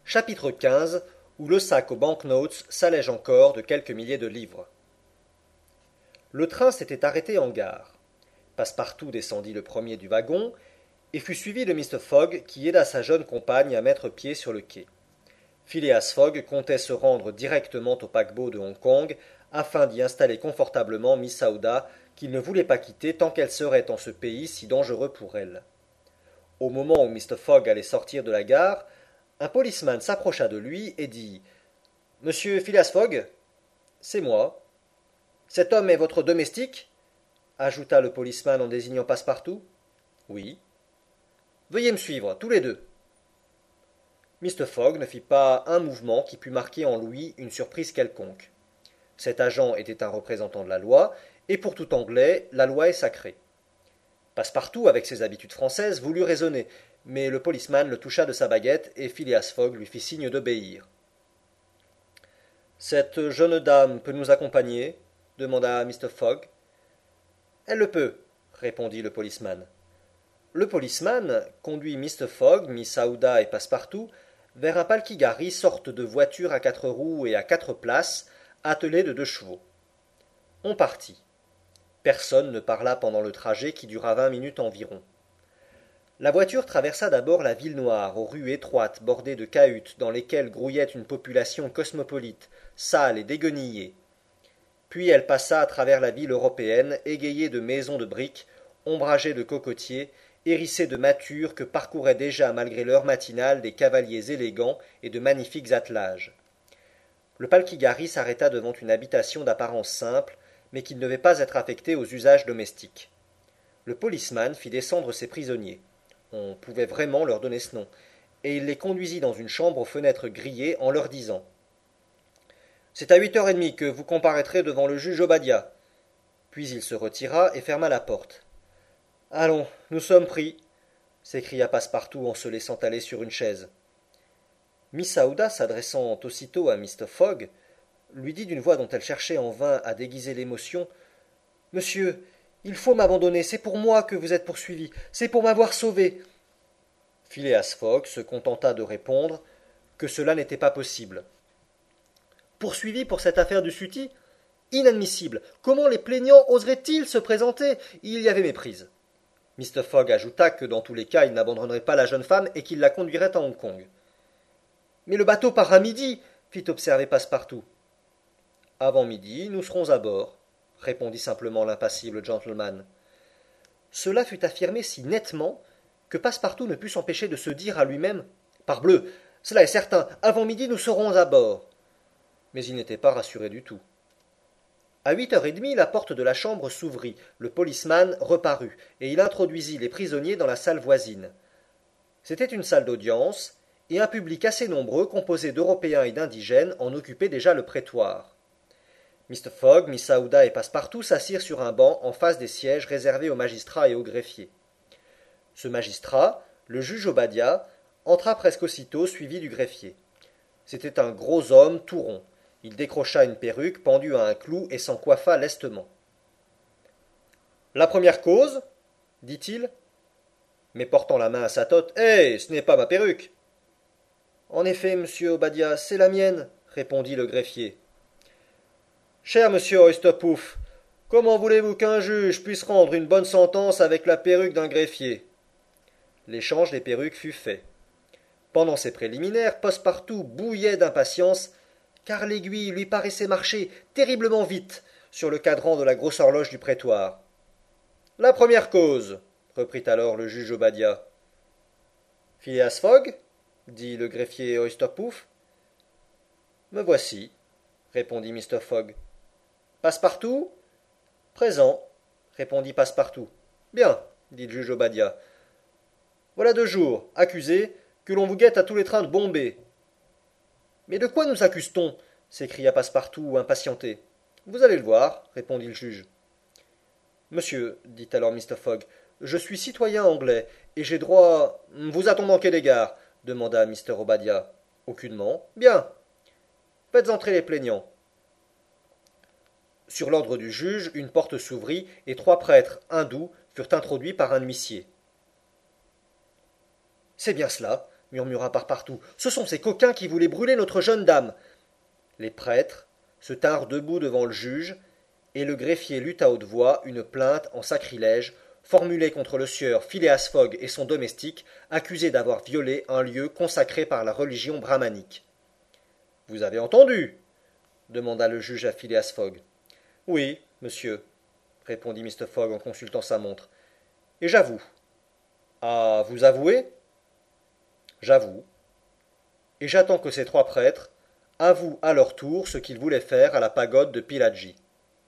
Chapitre 15 où le sac aux banknotes s'allège encore de quelques milliers de livres. Le train s'était arrêté en gare. Passepartout descendit le premier du wagon et fut suivi de Mr. Fogg qui aida sa jeune compagne à mettre pied sur le quai. Phileas Fogg comptait se rendre directement au paquebot de Hong Kong afin d'y installer confortablement Miss Aouda qu'il ne voulait pas quitter tant qu'elle serait en ce pays si dangereux pour elle. Au moment où Mr. Fogg allait sortir de la gare, un policeman s'approcha de lui et dit Monsieur Phileas Fogg? C'est moi. Cet homme est votre domestique? Ajouta le policeman en désignant Passepartout. Oui. Veuillez me suivre, tous les deux. Mr. Fogg ne fit pas un mouvement qui pût marquer en lui une surprise quelconque. Cet agent était un représentant de la loi, et pour tout Anglais, la loi est sacrée. Passepartout, avec ses habitudes françaises, voulut raisonner, mais le policeman le toucha de sa baguette et Phileas Fogg lui fit signe d'obéir. Cette jeune dame peut nous accompagner? Demanda Mr. Fogg. Elle le peut, répondit le policeman. Le policeman conduit Mr. Fogg, Miss Aouda et Passepartout vers un palkigari, sorte de voiture à 4 roues et à 4 places, attelée de 2 chevaux. On partit. Personne ne parla pendant le trajet qui dura 20 minutes environ. La voiture traversa d'abord la ville noire, aux rues étroites bordées de cahutes dans lesquelles grouillait une population cosmopolite, sale et déguenillée. Puis elle passa à travers la ville européenne, égayée de maisons de briques, ombragée de cocotiers, hérissée de mâtures que parcouraient déjà malgré l'heure matinale des cavaliers élégants et de magnifiques attelages. Le palkigari s'arrêta devant une habitation d'apparence simple, mais qui ne devait pas être affectée aux usages domestiques. Le policeman fit descendre ses prisonniers. On pouvait vraiment leur donner ce nom, et il les conduisit dans une chambre aux fenêtres grillées en leur disant C'est à 8h30 que vous comparaîtrez devant le juge Obadiah. Puis il se retira et ferma la porte. Allons, nous sommes pris, s'écria Passepartout en se laissant aller sur une chaise. Miss Aouda, s'adressant aussitôt à Mr. Fogg, lui dit d'une voix dont elle cherchait en vain à déguiser l'émotion Monsieur, il faut m'abandonner, c'est pour moi que vous êtes poursuivi, c'est pour m'avoir sauvé. Phileas Fogg se contenta de répondre que cela n'était pas possible. Poursuivi pour cette affaire du sutty? Inadmissible. Comment les plaignants oseraient-ils se présenter? Il y avait méprise. Mr. Fogg ajouta que dans tous les cas il n'abandonnerait pas la jeune femme et qu'il la conduirait à Hong Kong. Mais le bateau part à midi, fit observer Passepartout. Avant midi, nous serons à bord, répondit simplement l'impassible gentleman. Cela fut affirmé si nettement que Passepartout ne put s'empêcher de se dire à lui-même Parbleu, cela est certain, avant midi nous serons à bord. Mais il n'était pas rassuré du tout. À 8h30, la porte de la chambre s'ouvrit, le policeman reparut, et il introduisit les prisonniers dans la salle voisine. C'était une salle d'audience, et un public assez nombreux, composé d'Européens et d'indigènes, en occupait déjà le prétoire. Mr. Fogg, Miss Aouda et Passepartout s'assirent sur un banc en face des sièges réservés aux magistrats et aux greffiers. Ce magistrat, le juge Obadiah, entra presque aussitôt suivi du greffier. C'était un gros homme tout rond. Il décrocha une perruque pendue à un clou et s'en coiffa lestement. La première cause dit-il, mais portant la main à sa tote. Ce n'est pas ma perruque. En effet, monsieur Obadiah, c'est la mienne, répondit le greffier. Cher monsieur Oysterpoof, comment voulez-vous qu'un juge puisse rendre une bonne sentence avec la perruque d'un greffier? L'échange des perruques fut fait. Pendant ces préliminaires, Passepartout bouillait d'impatience, car l'aiguille lui paraissait marcher terriblement vite sur le cadran de la grosse horloge du prétoire. La première cause, reprit alors le juge Obadiah. Phileas Fogg, dit le greffier Oysterpoof. Me voici, répondit Mr. Fogg. Passepartout? Présent, répondit Passepartout. Bien, dit le juge Obadiah. Voilà 2 jours, accusé, que l'on vous guette à tous les trains de Bombay. Mais de quoi nous accuse-t-on? S'écria Passepartout, impatienté. Vous allez le voir, répondit le juge. Monsieur, dit alors Mr. Fogg, je suis citoyen anglais, et j'ai droit. Vous a-t-on manqué d'égard? Demanda Mr. Obadiah. Aucunement. Bien. Faites entrer les plaignants. Sur l'ordre du juge, une porte s'ouvrit, et 3 prêtres hindous furent introduits par un huissier. C'est bien cela, murmura Passepartout. Ce sont ces coquins qui voulaient brûler notre jeune dame. Les prêtres se tinrent debout devant le juge, et le greffier lut à haute voix une plainte en sacrilège formulée contre le sieur Phileas Fogg et son domestique, accusés d'avoir violé un lieu consacré par la religion brahmanique. Vous avez entendu demanda le juge à Phileas Fogg. Oui, monsieur, répondit Mr. Fogg en consultant sa montre. Et j'avoue. Ah, vous avouez? J'avoue. Et j'attends que ces trois prêtres avouent à leur tour ce qu'ils voulaient faire à la pagode de Pillaji.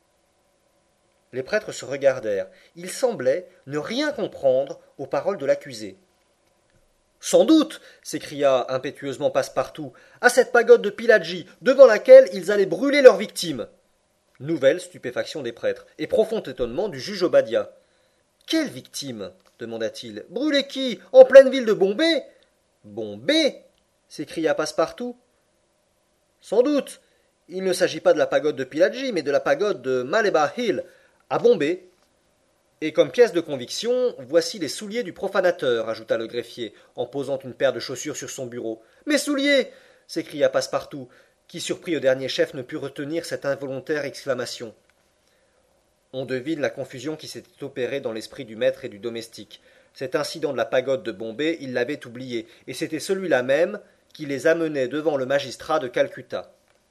Les prêtres se regardèrent. Ils semblaient ne rien comprendre aux paroles de l'accusé. Sans doute, s'écria impétueusement Passepartout, à cette pagode de Pillaji, devant laquelle ils allaient brûler leurs victimes. Nouvelle stupéfaction des prêtres, et profond étonnement du juge Obadiah. Quelle victime demanda-t-il. Brûler qui? En pleine ville de Bombay? Bombay s'écria Passepartout. Sans doute. Il ne s'agit pas de la pagode de Pillaji, mais de la pagode de Malebar Hill, à Bombay. Et comme pièce de conviction, voici les souliers du profanateur, ajouta le greffier, en posant une paire de chaussures sur son bureau. Mes souliers s'écria Passepartout, qui, surpris au dernier chef, ne put retenir cette involontaire exclamation. On devine la confusion qui s'était opérée dans l'esprit du maître et du domestique. Cet incident de la pagode de Bombay, ils l'avaient oublié, et c'était celui-là même qui les amenait devant le magistrat de Calcutta.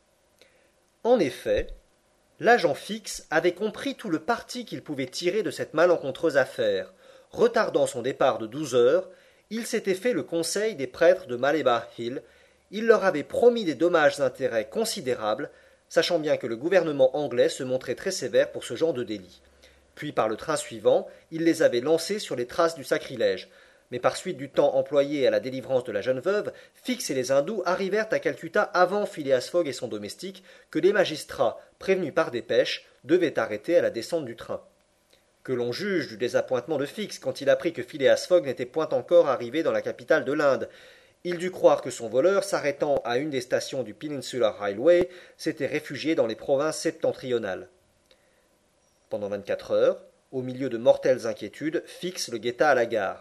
En effet, l'agent Fix avait compris tout le parti qu'il pouvait tirer de cette malencontreuse affaire. Retardant son départ de 12 heures, il s'était fait le conseil des prêtres de Malebar Hill. Il leur avait promis des dommages-intérêts considérables, sachant bien que le gouvernement anglais se montrait très sévère pour ce genre de délit. Puis, par le train suivant, il les avait lancés sur les traces du sacrilège. Mais par suite du temps employé à la délivrance de la jeune veuve, Fix et les hindous arrivèrent à Calcutta avant Phileas Fogg et son domestique, que les magistrats, prévenus par dépêche, devaient arrêter à la descente du train. Que l'on juge du désappointement de Fix quand il apprit que Phileas Fogg n'était point encore arrivé dans la capitale de l'Inde. Il dut croire que son voleur, s'arrêtant à une des stations du Peninsular Railway, s'était réfugié dans les provinces septentrionales. Pendant 24 heures, au milieu de mortelles inquiétudes, Fix le guetta à la gare.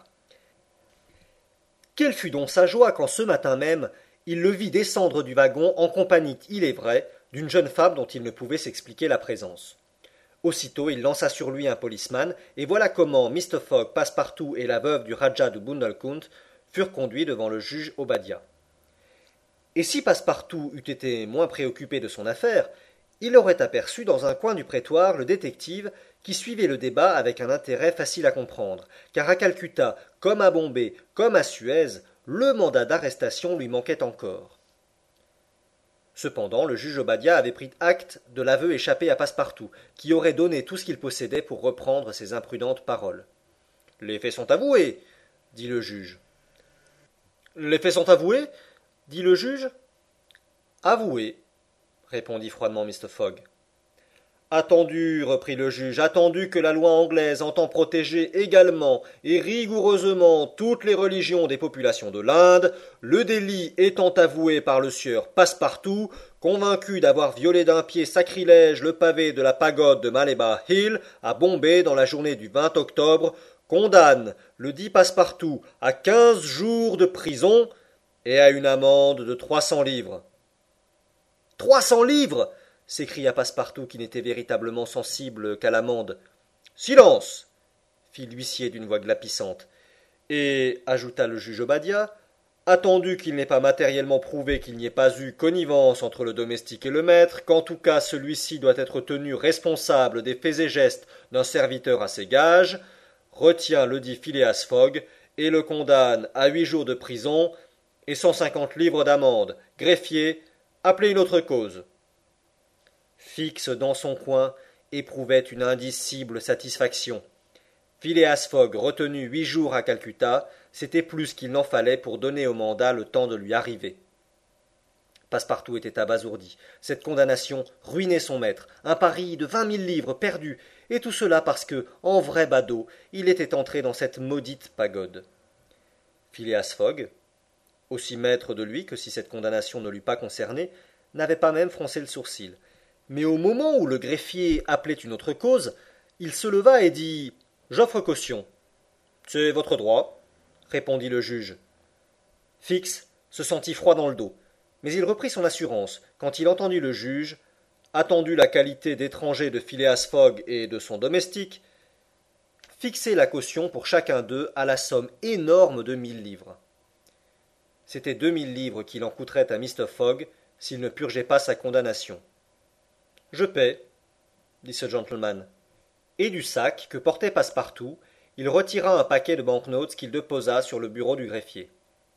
Quelle fut donc sa joie quand ce matin même, il le vit descendre du wagon en compagnie, il est vrai, d'une jeune femme dont il ne pouvait s'expliquer la présence. Aussitôt il lança sur lui un policeman, et voilà comment Mr. Fogg, Passepartout et la veuve du Rajah de Bundelkund furent conduits devant le juge Obadiah. Et si Passepartout eût été moins préoccupé de son affaire, il aurait aperçu dans un coin du prétoire le détective qui suivait le débat avec un intérêt facile à comprendre, car à Calcutta, comme à Bombay, comme à Suez, le mandat d'arrestation lui manquait encore. Cependant, le juge Obadiah avait pris acte de l'aveu échappé à Passepartout, qui aurait donné tout ce qu'il possédait pour reprendre ses imprudentes paroles. « Les faits sont avoués, » dit le juge. « Les faits sont avoués » dit le juge. « Avoués, » répondit froidement Mr. Fogg. Attendu, reprit le juge, attendu que la loi anglaise entend protéger également et rigoureusement toutes les religions des populations de l'Inde, le délit étant avoué par le sieur Passepartout, convaincu d'avoir violé d'un pied sacrilège le pavé de la pagode de Malebar Hill à Bombay dans la journée du 20 octobre, condamne le dit Passepartout à 15 jours de prison et à une amende de 300 livres. 300 livres s'écria Passepartout qui n'était véritablement sensible qu'à l'amende. Silence fit l'huissier d'une voix glapissante. Et, ajouta le juge Obadiah, attendu qu'il n'est pas matériellement prouvé qu'il n'y ait pas eu connivence entre le domestique et le maître, qu'en tout cas celui-ci doit être tenu responsable des faits et gestes d'un serviteur à ses gages, retient le dit Phileas Fogg et le condamne à 8 jours de prison et 150 livres d'amende. Greffier, appelez une autre cause. Fix dans son coin éprouvait une indicible satisfaction. Phileas Fogg, retenu 8 jours à Calcutta, c'était plus qu'il n'en fallait pour donner au mandat le temps de lui arriver. Passepartout était abasourdi. Cette condamnation ruinait son maître, un pari de 20 000 livres perdus, et tout cela parce que, en vrai badaud, il était entré dans cette maudite pagode. Phileas Fogg, aussi maître de lui que si cette condamnation ne l'eût pas concerné, n'avait pas même froncé le sourcil. Mais au moment où le greffier appelait une autre cause, il se leva et dit « J'offre caution. »« C'est votre droit, » répondit le juge. Fix se sentit froid dans le dos, mais il reprit son assurance quand il entendit le juge, attendu la qualité d'étranger de Phileas Fogg et de son domestique, fixer la caution pour chacun d'eux à la somme énorme de 1 000 livres. C'était 2 000 livres qu'il en coûterait à Mr. Fogg s'il ne purgeait pas sa condamnation. Je paie, dit ce gentleman. Et du sac que portait Passepartout, il retira un paquet de banknotes qu'il déposa sur le bureau du greffier.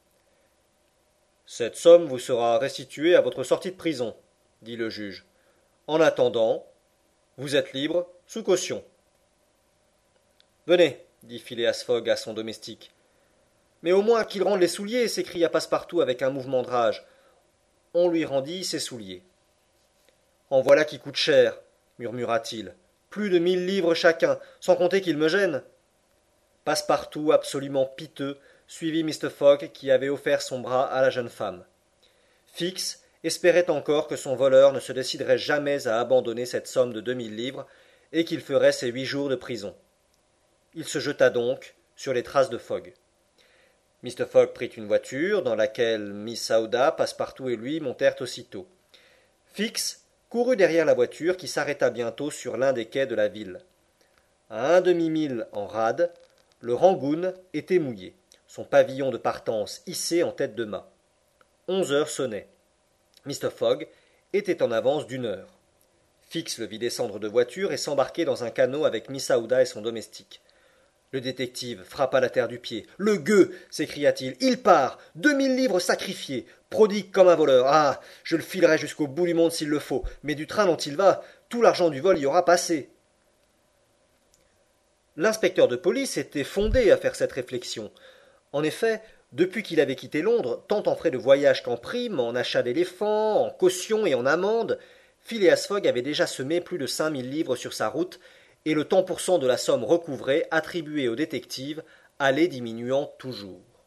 Cette somme vous sera restituée à votre sortie de prison, dit le juge. En attendant, vous êtes libre, sous caution. Venez, dit Phileas Fogg à son domestique. Mais au moins qu'il rende les souliers, s'écria Passepartout avec un mouvement de rage. On lui rendit ses souliers. En voilà qui coûte cher, murmura-t-il. Plus de 1 000 livres chacun, sans compter qu'ils me gênent. Passepartout, absolument piteux, suivit Mr. Fogg qui avait offert son bras à la jeune femme. Fix espérait encore que son voleur ne se déciderait jamais à abandonner cette somme de 2 000 livres et qu'il ferait ses 8 jours de prison. Il se jeta donc sur les traces de Fogg. Mr. Fogg prit une voiture dans laquelle Miss Aouda, Passepartout et lui montèrent aussitôt. Fix courut derrière la voiture qui s'arrêta bientôt sur l'un des quais de la ville. À un demi-mille en rade, le Rangoon était mouillé, son pavillon de partance hissé en tête de mât. 11 heures sonnaient. Mr. Fogg était en avance d'1 heure. Fix le vit descendre de voiture et s'embarquer dans un canot avec Miss Aouda et son domestique. Le détective frappa la terre du pied. « Le gueux !» s'écria-t-il. « Il part 2 000 livres sacrifiés, prodigue comme un voleur. Ah, je le filerai jusqu'au bout du monde s'il le faut, mais du train dont il va, tout l'argent du vol y aura passé. » L'inspecteur de police était fondé à faire cette réflexion. En effet, depuis qu'il avait quitté Londres, tant en frais de voyage qu'en primes, en achat d'éléphants, en caution et en amende, Phileas Fogg avait déjà semé plus de 5 000 livres sur sa route, et le tant pour cent de la somme recouvrée attribuée au détective allait diminuant toujours.